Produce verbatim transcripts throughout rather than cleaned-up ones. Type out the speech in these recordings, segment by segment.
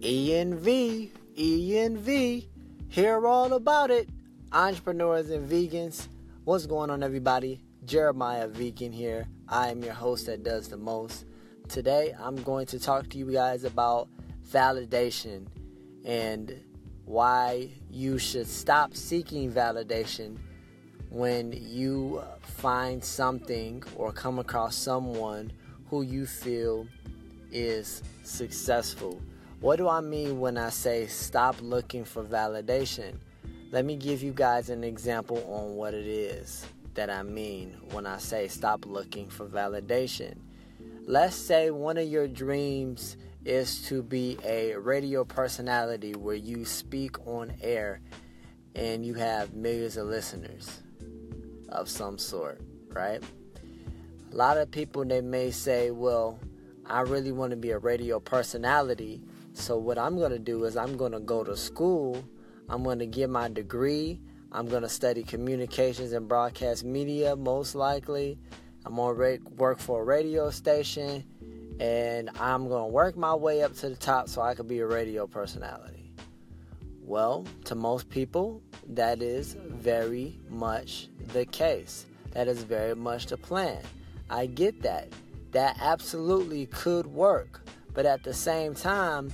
E N V, E N V, hear all about it. Entrepreneurs and vegans, what's going on, everybody? Jeremiah Vegan here. I am your host that does the most. Today, I'm going to talk to you guys about validation and why you should stop seeking validation when you find something or come across someone who you feel is successful. What do I mean when I say stop looking for validation? Let me give you guys an example on what it is that I mean when I say stop looking for validation. Let's say one of your dreams is to be a radio personality where you speak on air and you have millions of listeners of some sort, right? A lot of people, they may say, well, I really want to be a radio personality, so what I'm going to do is I'm going to go to school, I'm going to get my degree, I'm going to study communications and broadcast media, most likely. I'm going to work for a radio station, and I'm going to work my way up to the top so I could be a radio personality. Well, to most people, that is very much the case. That is very much the plan. I get that. That absolutely could work. But at the same time,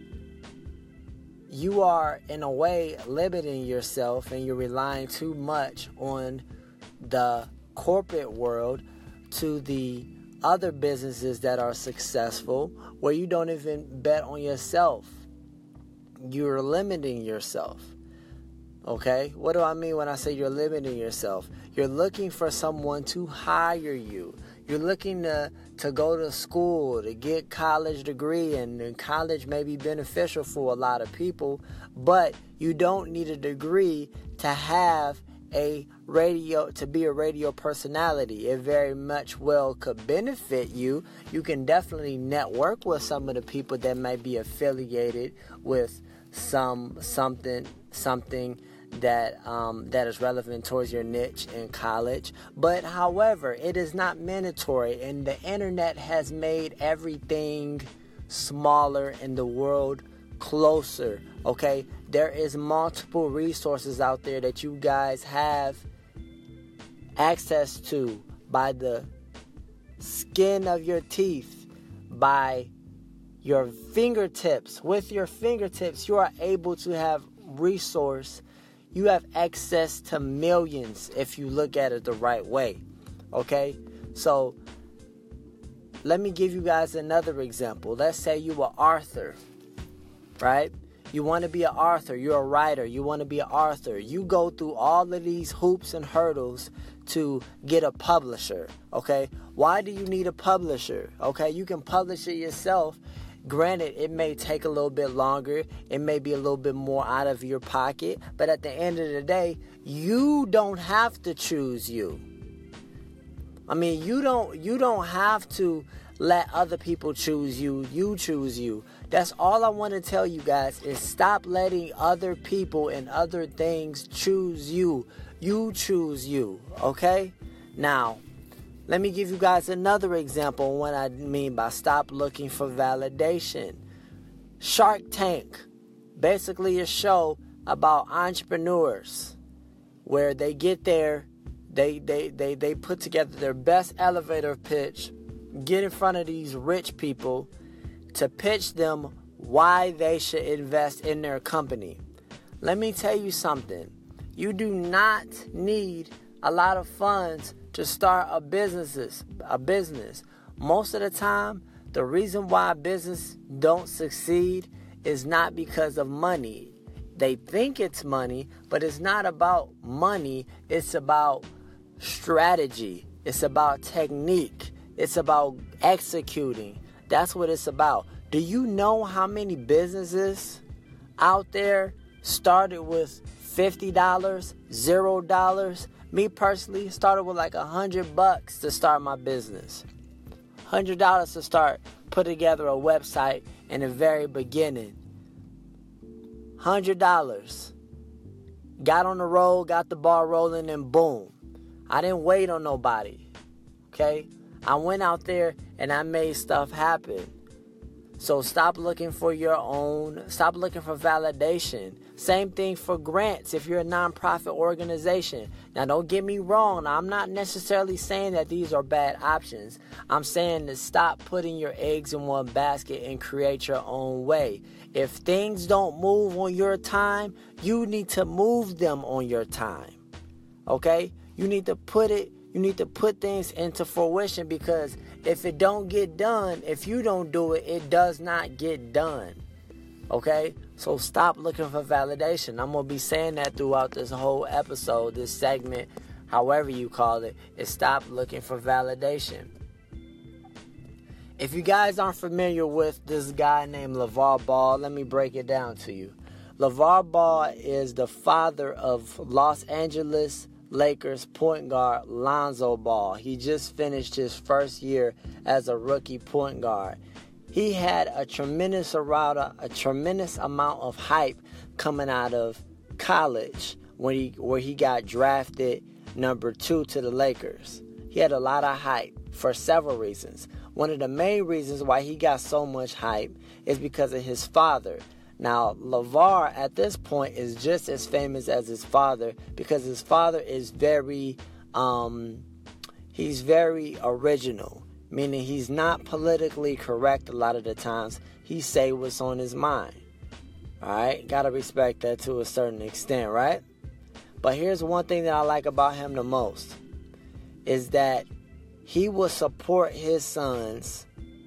you are, in a way, limiting yourself and you're relying too much on the corporate world to the other businesses that are successful where you don't even bet on yourself. You're limiting yourself. Okay? What do I mean when I say you're limiting yourself? You're looking for someone to hire you. You're looking to, to go to school, to get college degree, and, and college may be beneficial for a lot of people, but you don't need a degree to have a radio, to be a radio personality. It very much well could benefit you. You can definitely network with some of the people that might be affiliated with some something something that um, that is relevant towards your niche in college. But however, it is not mandatory, and the internet has made everything smaller and the world closer. Okay, there is multiple resources out there that you guys have access to by the skin of your teeth, by your fingertips. With your fingertips, you are able to have resource. You have access to millions if you look at it the right way. Okay? So, let me give you guys another example. Let's say you are Arthur, right? You want to be an author. You're a writer. You want to be an author. You go through all of these hoops and hurdles to get a publisher. Okay? Why do you need a publisher? Okay? You can publish it yourself. Granted, it may take a little bit longer. It may be a little bit more out of your pocket. But at the end of the day, you don't have to choose you. I mean, you don't you don't have to let other people choose you. You choose you. That's all I want to tell you guys is stop letting other people and other things choose you. You choose you. Okay? Now, let me give you guys another example on what I mean by stop looking for validation. Shark Tank, basically a show about entrepreneurs where they get there, they, they, they, they put together their best elevator pitch, get in front of these rich people to pitch them why they should invest in their company. Let me tell you something. You do not need a lot of funds to start a businesses, a business. Most of the time, the reason why business don't succeed is not because of money. They think it's money, but it's not about money. It's about strategy. It's about technique. It's about executing. That's what it's about. Do you know how many businesses out there started with fifty dollars, zero dollars? Me personally started with like a hundred bucks to start my business. Hundred dollars to start, put together a website in the very beginning. Hundred dollars. Got on the road, got the ball rolling, and boom. I didn't wait on nobody. Okay? I went out there and I made stuff happen. So stop looking for your own, stop looking for validation. Same thing for grants if you're a nonprofit organization. Now, don't get me wrong. I'm not necessarily saying that these are bad options. I'm saying to stop putting your eggs in one basket and create your own way. If things don't move on your time, you need to move them on your time. Okay? You need to put it, you need to put things into fruition, because if it don't get done, if you don't do it, it does not get done. Okay? So stop looking for validation. I'm going to be saying that throughout this whole episode, this segment, however you call it, is stop looking for validation. If you guys aren't familiar with this guy named LeVar Ball, let me break it down to you. LeVar Ball is the father of Los Angeles Lakers point guard Lonzo Ball. He just finished his first year as a rookie point guard. He had a tremendous amount of, a tremendous amount of hype coming out of college when he where he got drafted number two to the Lakers. He had a lot of hype for several reasons. One of the main reasons why he got so much hype is because of his father. Now, LeVar at this point is just as famous as his father, because his father is very, um, he's very original, meaning he's not politically correct a lot of the times. He say what's on his mind. All right, gotta respect that to a certain extent, right? But here's one thing that I like about him the most, is that he will support his sons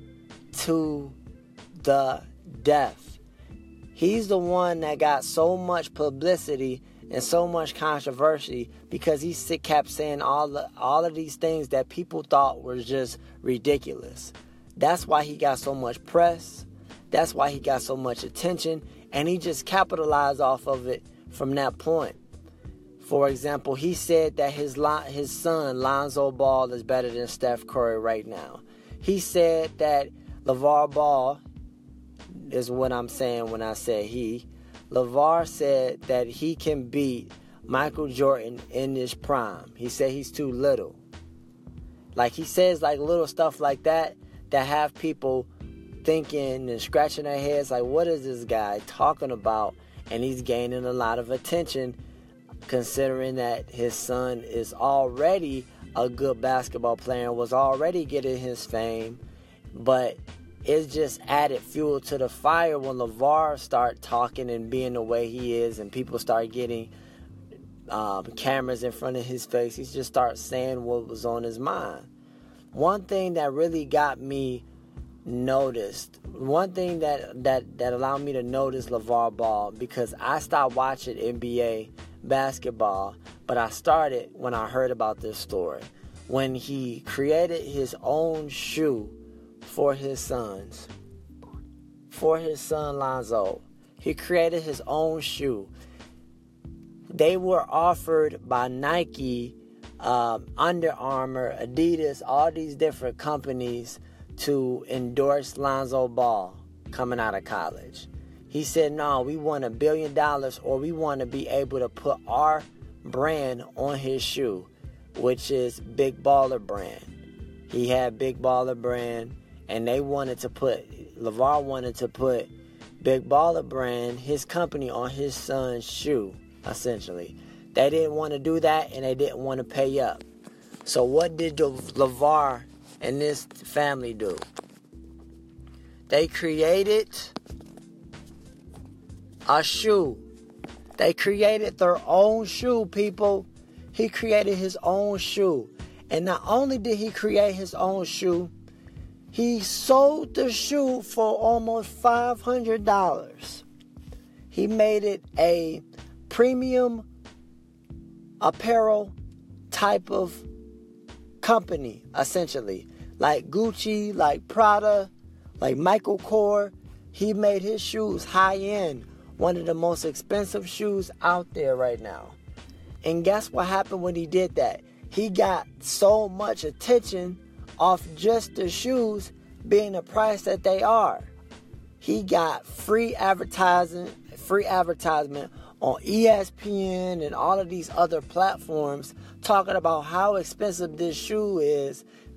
to the death. He's the one that got so much publicity and so much controversy because he kept saying all the, all of these things that people thought were just ridiculous. That's why he got so much press. That's why he got so much attention. And he just capitalized off of it from that point. For example, he said that his his son, Lonzo Ball, is better than Steph Curry right now. He said that LeVar Ball, is what I'm saying when I say he. LeVar said that he can beat Michael Jordan in his prime. He said he's too little. Like, he says like little stuff like that that have people thinking and scratching their heads like, what is this guy talking about? And he's gaining a lot of attention, considering that his son is already a good basketball player and was already getting his fame. But it's just added fuel to the fire when LeVar start talking and being the way he is, and people start getting um, cameras in front of his face. He just starts saying what was on his mind. One thing that really got me noticed, one thing that, that, that allowed me to notice LeVar Ball, because I stopped watching N B A basketball, but I started when I heard about this story. When he created his own shoe for his sons, for his son Lonzo. He created his own shoe. They were offered by Nike, um, Under Armour, Adidas, all these different companies to endorse Lonzo Ball coming out of college. He said, no, we want a billion dollars, or we want to be able to put our brand on his shoe, which is Big Baller Brand. He had Big Baller Brand. And they wanted to put, LeVar wanted to put Big Baller Brand, his company, on his son's shoe, essentially. They didn't want to do that, and they didn't want to pay up. So what did LeVar and this family do? They created a shoe. They created their own shoe, people. He created his own shoe. And not only did he create his own shoe, he sold the shoe for almost five hundred dollars. He made it a premium apparel type of company, essentially. Like Gucci, like Prada, like Michael Kors. He made his shoes high-end, one of the most expensive shoes out there right now. And guess what happened when he did that? He got so much attention off just the shoes being the price that they are. He got free advertising, free advertisement on E S P N and all of these other platforms talking about how expensive this shoe is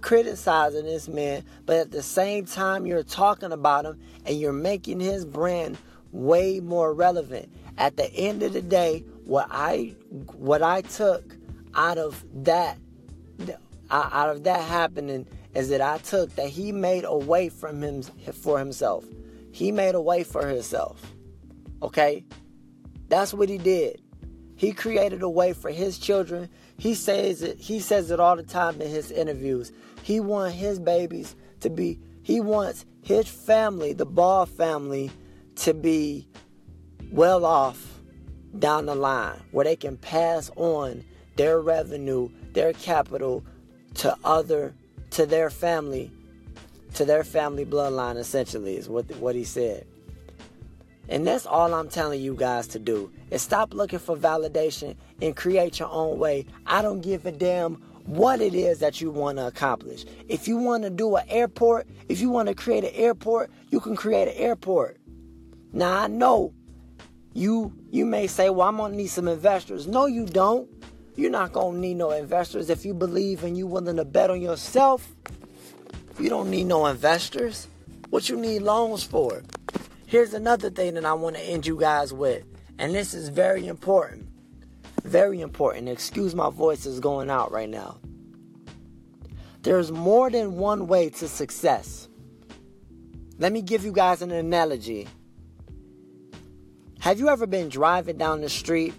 criticizing this man, but at the same time you're talking about him and you're making his brand way more relevant. At the end of the day, what I what I took out of that out of that happening is that I took that he made a way from him for himself. He made a way for himself. Okay? That's what he did. He created a way for his children. He says it, he says it all the time in his interviews. He wants his babies to be, he wants his family, the Ball family, to be well off down the line, where they can pass on their revenue, their capital to other, to their family, to their family bloodline, essentially, is what, what he said. And that's all I'm telling you guys to do, is stop looking for validation and create your own way. I don't give a damn what it is that you want to accomplish. If you want to do an airport, if you want to create an airport, you can create an airport. Now, I know you you may say, well, I'm going to need some investors. No, you don't. You're not going to need no investors. If you believe and you're willing to bet on yourself, you don't need no investors. What you need loans for? Here's another thing that I want to end you guys with. And this is very important. Very important. Excuse my voice is going out right now. There's more than one way to success. Let me give you guys an analogy. Have you ever been driving down the street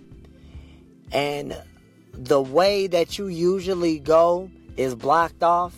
and the way that you usually go is blocked off?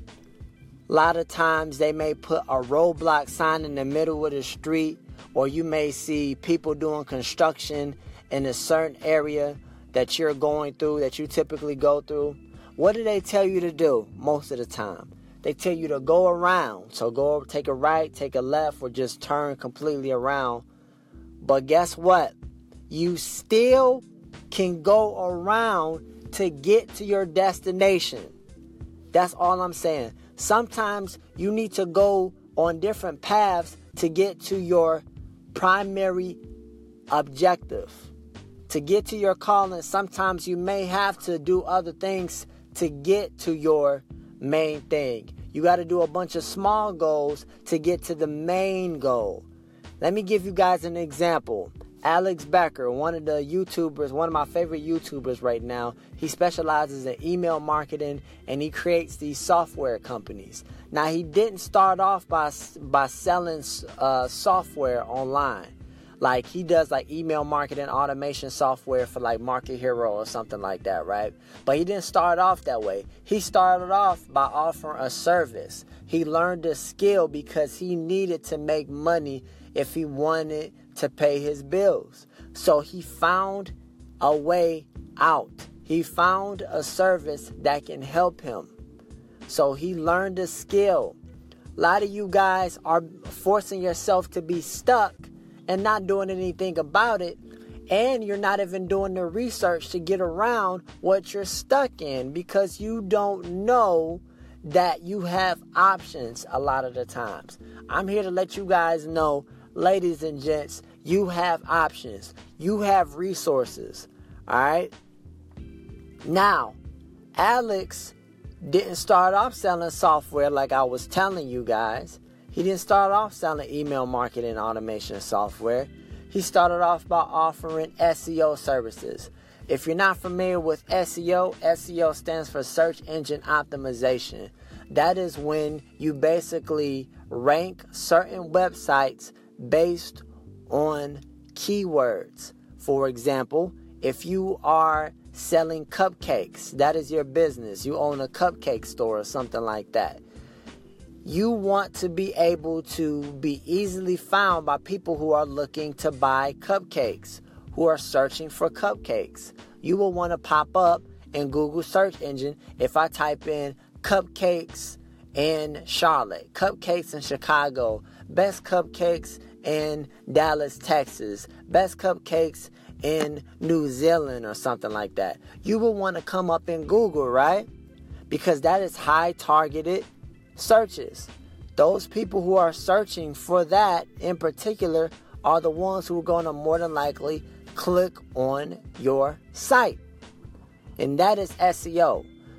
A lot of times they may put a roadblock sign in the middle of the street, or you may see people doing construction in a certain area that you're going through, that you typically go through. What do they tell you to do most of the time? They tell you to go around. So go take a right, take a left, or just turn completely around. But guess what? You still can go around to get to your destination. That's all I'm saying. Sometimes you need to go on different paths to get to your primary objective. To get to your calling, sometimes you may have to do other things to get to your main thing. You got to do a bunch of small goals to get to the main goal. Let me give you guys an example. Alex Becker, one of the YouTubers, one of my favorite YouTubers right now, he specializes in email marketing and he creates these software companies. Now, he didn't start off by by selling uh, software online. Like, he does like email marketing automation software for like Market Hero or something like that, right? But he didn't start off that way. He started off by offering a service. He learned a skill because he needed to make money if he wanted to pay his bills. So he found a way out. He found a service that can help him. So he learned a skill. A lot of you guys are forcing yourself to be stuck and not doing anything about it. And you're not even doing the research to get around what you're stuck in because you don't know that you have options a lot of the times. I'm here to let you guys know, ladies and gents, you have options. You have resources. All right? Now, Alex didn't start off selling software like I was telling you guys. He didn't start off selling email marketing automation software. He started off by offering S E O services. If you're not familiar with S E O, S E O stands for Search Engine Optimization. That is when you basically rank certain websites based on keywords. For example, if you are selling cupcakes, that is your business. You own a cupcake store or something like that. You want to be able to be easily found by people who are looking to buy cupcakes, who are searching for cupcakes. You will want to pop up in Google search engine if I type in cupcakes in Charlotte, cupcakes in Chicago, best cupcakes in Dallas, Texas, best cupcakes in New Zealand or something like that. You will want to come up in Google, right? Because that is high targeted searches. Those people who are searching for that in particular are the ones who are going to more than likely click on your site. And that is S E O.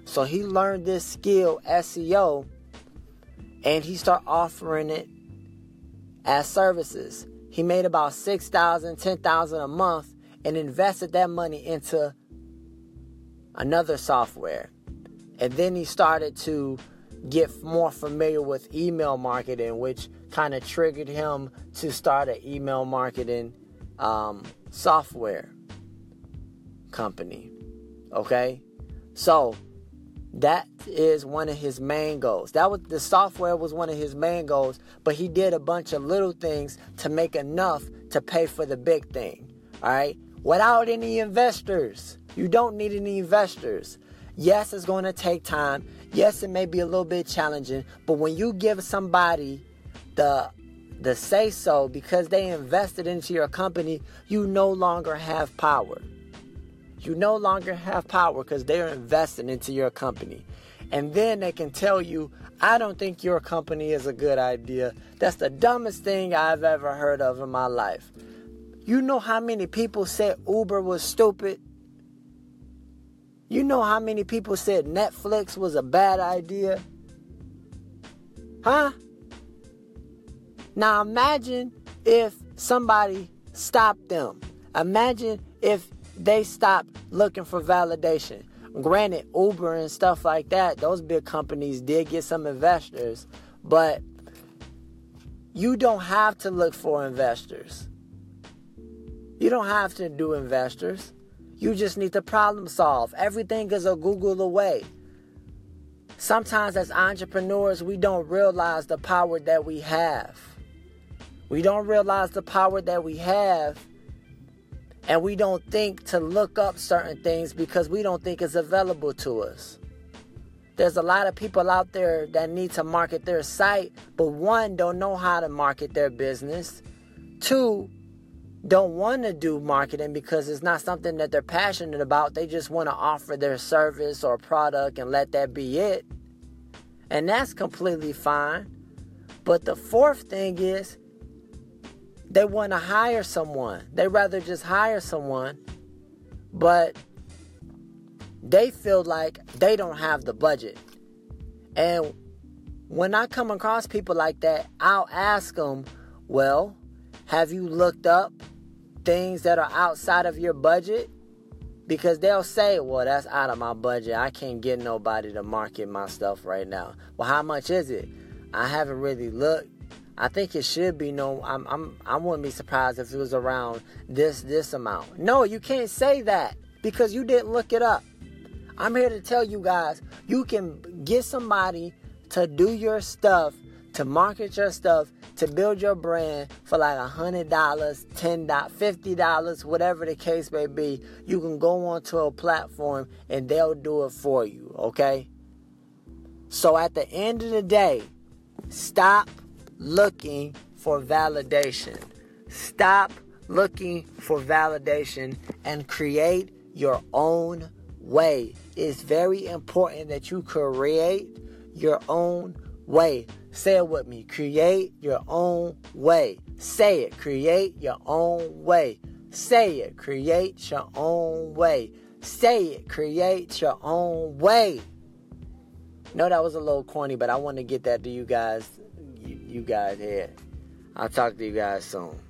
So he learned this skill, S E O, and he started offering it as services. He made about six thousand dollars, ten thousand dollars a month and invested that money into another software. And then he started to get more familiar with email marketing, which kind of triggered him to start an email marketing um, software company. Okay? So that is one of his main goals. That was the software was one of his main goals, but he did a bunch of little things to make enough to pay for the big thing. All right? Without any investors. You don't need any investors. Yes, it's going to take time. Yes, it may be a little bit challenging, but when you give somebody the the say so because they invested into your company, you no longer have power. You no longer have power because they're investing into your company. And then they can tell you, I don't think your company is a good idea. That's the dumbest thing I've ever heard of in my life. You know how many people said Uber was stupid? You know how many people said Netflix was a bad idea? Huh? Now imagine if somebody stopped them. Imagine if they stopped looking for validation. Granted, Uber and stuff like that, those big companies did get some investors, but you don't have to look for investors. You don't have to do investors. You just need to problem solve. Everything is a Google away. Sometimes as entrepreneurs, we don't realize the power that we have. We don't realize the power that we have, and we don't think to look up certain things because we don't think it's available to us. There's a lot of people out there that need to market their site, but one, don't know how to market their business. Two, don't want to do marketing because it's not something that they're passionate about. They just want to offer their service or product and let that be it. And that's completely fine. But the fourth thing is they want to hire someone. They rather just hire someone, but they feel like they don't have the budget. And when I come across people like that, I'll ask them, well, have you looked up things that are outside of your budget? Because they'll say, well, that's out of my budget. I can't get nobody to market my stuff right now. Well, how much is it? I haven't really looked. I think it should be no, I'm, I'm, I wouldn't be surprised if it was around this, this amount. No, you can't say that because you didn't look it up. I'm here to tell you guys, you can get somebody to do your stuff, to market your stuff, to build your brand for like one hundred dollars, ten dollars, fifty dollars, whatever the case may be. You can go onto a platform and they'll do it for you, okay? So at the end of the day, stop looking for validation. Stop looking for validation and create your own way. It's very important that you create your own way. Say it with me. Create your own way. Say it. Create your own way. Say it. Create your own way. Say it. Create your own way. No, that was a little corny, but I want to get that to you guys. You, you guys here. I'll talk to you guys soon.